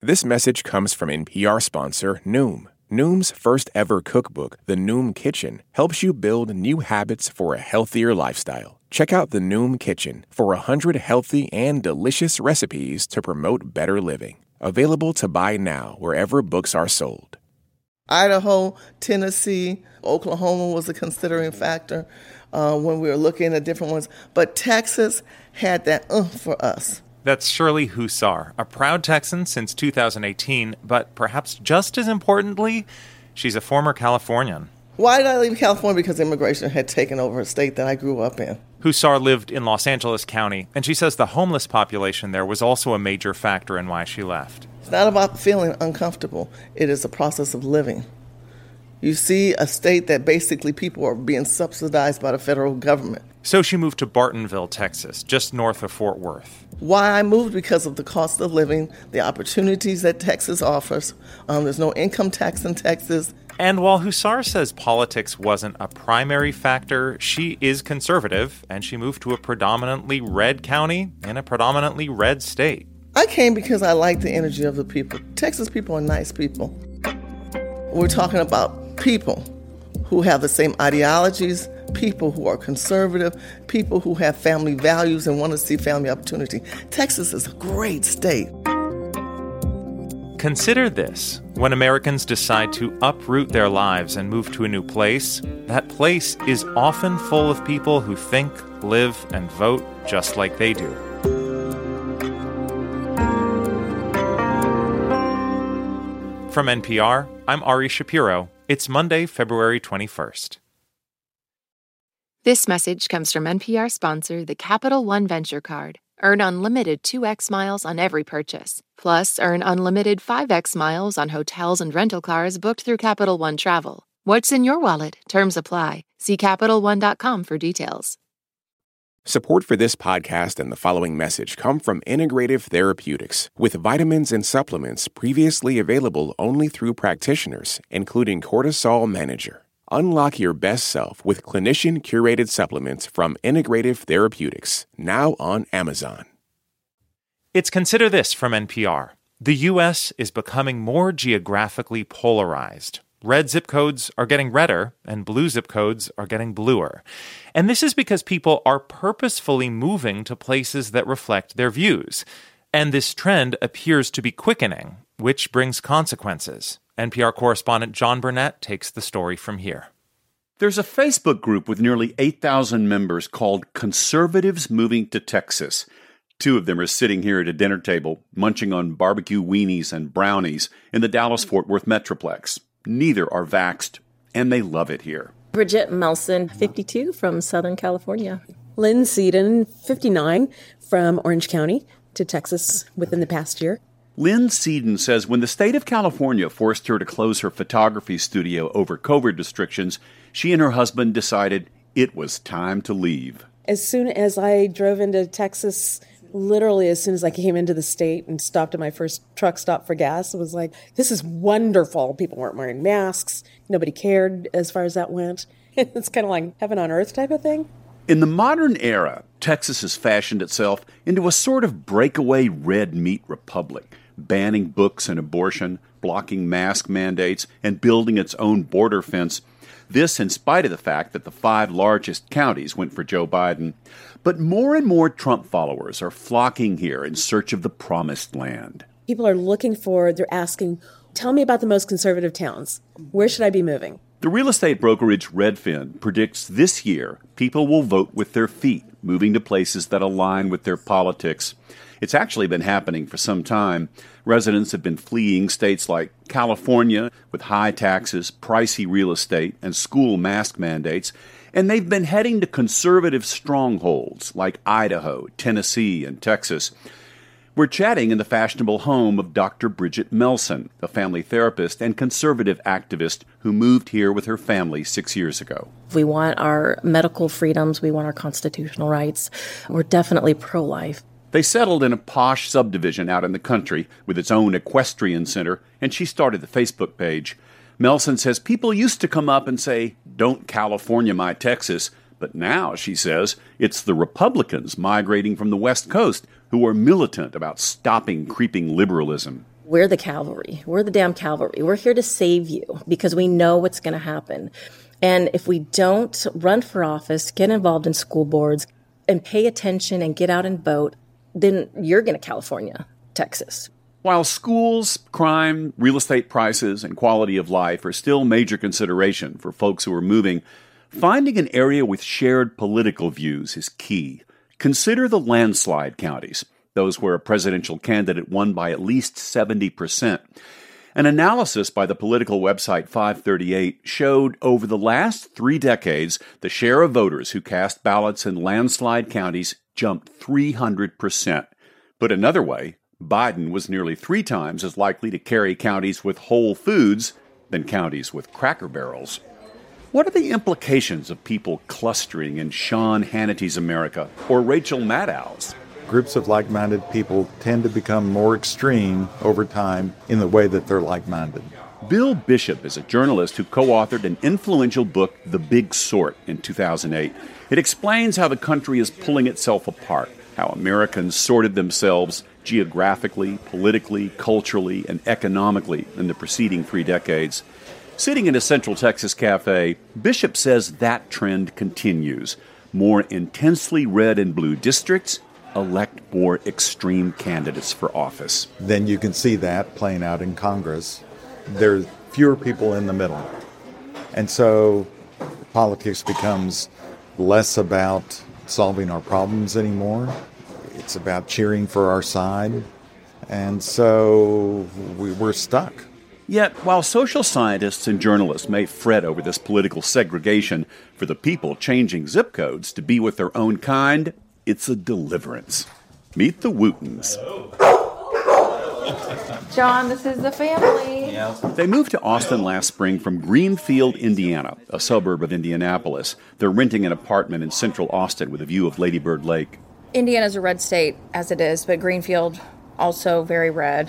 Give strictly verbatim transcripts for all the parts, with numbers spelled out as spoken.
This message comes from N P R sponsor Noom. Noom's first ever cookbook, The Noom Kitchen, helps you build new habits for a healthier lifestyle. Check out The Noom Kitchen for one hundred healthy and delicious recipes to promote better living. Available to buy now wherever books are sold. Idaho, Tennessee, Oklahoma was a considering factor uh, when we were looking at different ones. But Texas had that oomph for us. That's Shirley Hussar, a proud Texan since two thousand eighteen, but perhaps just as importantly, she's a former Californian. Why did I leave California? Because immigration had taken over a state that I grew up in. Hussar lived in Los Angeles County, and she says the homeless population there was also a major factor in why she left. It's not about feeling uncomfortable. It is a process of living. You see a state that basically people are being subsidized by the federal government. So she moved to Bartonville, Texas, just north of Fort Worth. Why I moved? Because of the cost of living, the opportunities that Texas offers. Um, there's no income tax in Texas. And while Hussar says politics wasn't a primary factor, she is conservative, and she moved to a predominantly red county in a predominantly red state. I came because I like the energy of the people. Texas people are nice people. We're talking about people who have the same ideologies, people who are conservative, people who have family values and want to see family opportunity. Texas is a great state. Consider this. When Americans decide to uproot their lives and move to a new place, that place is often full of people who think, live, and vote just like they do. From N P R, I'm Ari Shapiro. It's Monday, February twenty-first. This message comes from N P R sponsor, the Capital One Venture Card. Earn unlimited two x miles on every purchase. Plus, earn unlimited five x miles on hotels and rental cars booked through Capital One Travel. What's in your wallet? Terms apply. See Capital One dot com for details. Support for this podcast and the following message come from Integrative Therapeutics, with vitamins and supplements previously available only through practitioners, including Cortisol Manager. Unlock your best self with clinician-curated supplements from Integrative Therapeutics, now on Amazon. It's Consider This from N P R. The U S is becoming more geographically polarized. Red zip codes are getting redder, and blue zip codes are getting bluer. And this is because people are purposefully moving to places that reflect their views. And this trend appears to be quickening, which brings consequences. N P R correspondent John Burnett takes the story from here. There's a Facebook group with nearly eight thousand members called Conservatives Moving to Texas. Two of them are sitting here at a dinner table, munching on barbecue weenies and brownies in the Dallas-Fort Worth Metroplex. Neither are vaxxed, and they love it here. Bridget Melson, fifty-two, from Southern California. Lynn Seaton, fifty-nine, from Orange County to Texas within the past year. Lynn Seaton says when the state of California forced her to close her photography studio over COVID restrictions, she and her husband decided it was time to leave. As soon as I drove into Texas, literally as soon as I came into the state and stopped at my first truck stop for gas, it was like, this is wonderful. People weren't wearing masks. Nobody cared as far as that went. It's kind of like heaven on earth type of thing. In the modern era, Texas has fashioned itself into a sort of breakaway red meat republic, banning books and abortion, blocking mask mandates, and building its own border fence. This in spite of the fact that the five largest counties went for Joe Biden. But more and more Trump followers are flocking here in search of the promised land. People are looking for, they're asking, tell me about the most conservative towns. Where should I be moving? The real estate brokerage Redfin predicts this year people will vote with their feet, moving to places that align with their politics. It's actually been happening for some time. Residents have been fleeing states like California with high taxes, pricey real estate, and school mask mandates, and they've been heading to conservative strongholds like Idaho, Tennessee, and Texas. We're chatting in the fashionable home of Doctor Bridget Melson, a family therapist and conservative activist who moved here with her family six years ago. We want our medical freedoms. We want our constitutional rights. We're definitely pro-life. They settled in a posh subdivision out in the country with its own equestrian center, and she started the Facebook page. Melson says people used to come up and say, "Don't California my Texas," but now, she says, it's the Republicans migrating from the West Coast who are militant about stopping creeping liberalism. We're the cavalry. We're the damn cavalry. We're here to save you because we know what's going to happen. And if we don't run for office, get involved in school boards, and pay attention and get out and vote, then you're going to California, Texas. While schools, crime, real estate prices, and quality of life are still major consideration for folks who are moving, finding an area with shared political views is key. Consider the landslide counties, those where a presidential candidate won by at least seventy percent. An analysis by the political website five thirty-eight showed over the last three decades, the share of voters who cast ballots in landslide counties jumped three hundred percent. Put another way, Biden was nearly three times as likely to carry counties with Whole Foods than counties with Cracker Barrels. What are the implications of people clustering in Sean Hannity's America or Rachel Maddow's? Groups of like-minded people tend to become more extreme over time in the way that they're like-minded. Bill Bishop is a journalist who co-authored an influential book, The Big Sort, in two thousand eight. It explains how the country is pulling itself apart, how Americans sorted themselves geographically, politically, culturally, and economically in the preceding three decades. Sitting in a Central Texas cafe, Bishop says that trend continues. More intensely red and blue districts elect more extreme candidates for office. Then you can see that playing out in Congress. There's fewer people in the middle. And so politics becomes less about solving our problems anymore. It's about cheering for our side. And so we, we're stuck. Yet, while social scientists and journalists may fret over this political segregation, for the people changing zip codes to be with their own kind, it's a deliverance. Meet the Wootens. John, this is the family. Yeah. They moved to Austin last spring from Greenfield, Indiana, a suburb of Indianapolis. They're renting an apartment in central Austin with a view of Lady Bird Lake. Indiana's a red state, as it is, but Greenfield also very red.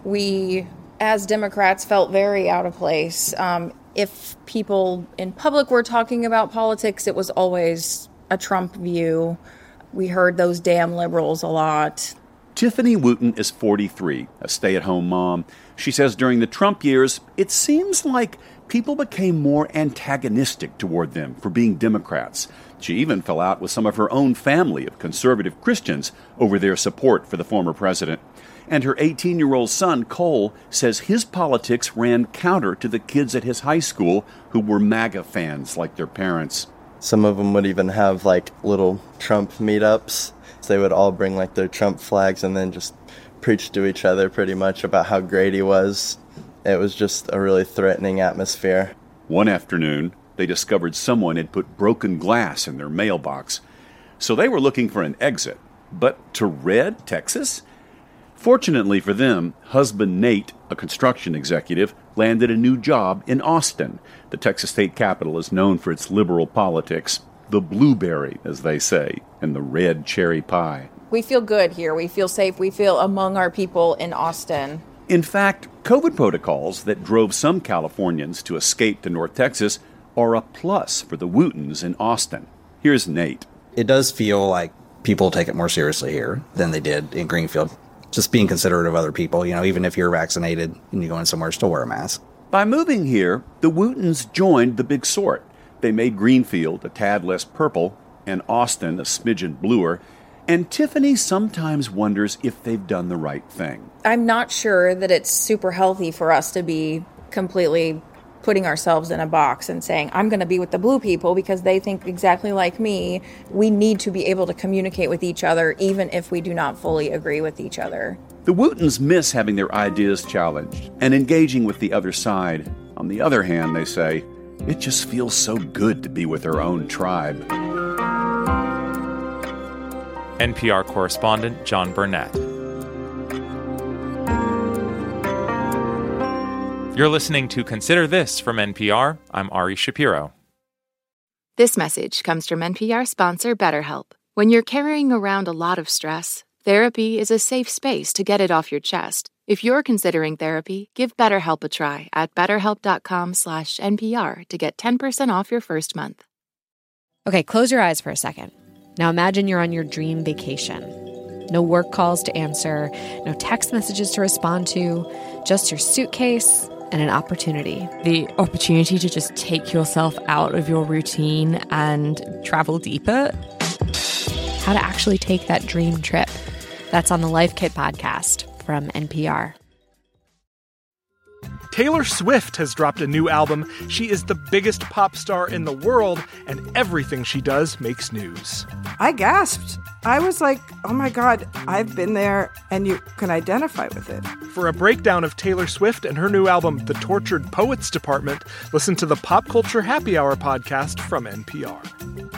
We, as Democrats, felt very out of place. Um, if people in public were talking about politics, it was always a Trump view. We heard those damn liberals a lot. Tiffany Wooten is forty-three, a stay-at-home mom. She says during the Trump years, it seems like people became more antagonistic toward them for being Democrats. She even fell out with some of her own family of conservative Christians over their support for the former president. And her eighteen-year-old son, Cole, says his politics ran counter to the kids at his high school who were MAGA fans like their parents. Some of them would even have, like, little Trump meetups. So they would all bring, like, their Trump flags and then just preach to each other pretty much about how great he was. It was just a really threatening atmosphere. One afternoon, they discovered someone had put broken glass in their mailbox. So they were looking for an exit. But to Red, Texas? Fortunately for them, husband Nate, a construction executive, landed a new job in Austin. The Texas state capital is known for its liberal politics, the blueberry, as they say, and the red cherry pie. We feel good here. We feel safe. We feel among our people in Austin. In fact, COVID protocols that drove some Californians to escape to North Texas are a plus for the Wootens in Austin. Here's Nate. It does feel like people take it more seriously here than they did in Greenfield. Just being considerate of other people, you know, even if you're vaccinated and you go in somewhere, still wear a mask. By moving here, the Wootens joined the Big Sort. They made Greenfield a tad less purple and Austin a smidgen bluer. And Tiffany sometimes wonders if they've done the right thing. I'm not sure that it's super healthy for us to be completely putting ourselves in a box and saying, I'm going to be with the blue people because they think exactly like me. We need to be able to communicate with each other, even if we do not fully agree with each other. The Wootens miss having their ideas challenged and engaging with the other side. On the other hand, they say, it just feels so good to be with their own tribe. N P R correspondent John Burnett. You're listening to Consider This from N P R. I'm Ari Shapiro. This message comes from N P R sponsor BetterHelp. When you're carrying around a lot of stress, therapy is a safe space to get it off your chest. If you're considering therapy, give BetterHelp a try at betterhelp.com slash NPR to get ten percent off your first month. Okay, close your eyes for a second. Now imagine you're on your dream vacation. No work calls to answer, no text messages to respond to, just your suitcase and an opportunity. The opportunity to just take yourself out of your routine and travel deeper. How to actually take that dream trip. That's on the Life Kit podcast from N P R. Taylor Swift has dropped a new album. She is the biggest pop star in the world, and everything she does makes news. I gasped. I was like, oh my God, I've been there, and you can identify with it. For a breakdown of Taylor Swift and her new album, The Tortured Poets Department, listen to the Pop Culture Happy Hour podcast from N P R.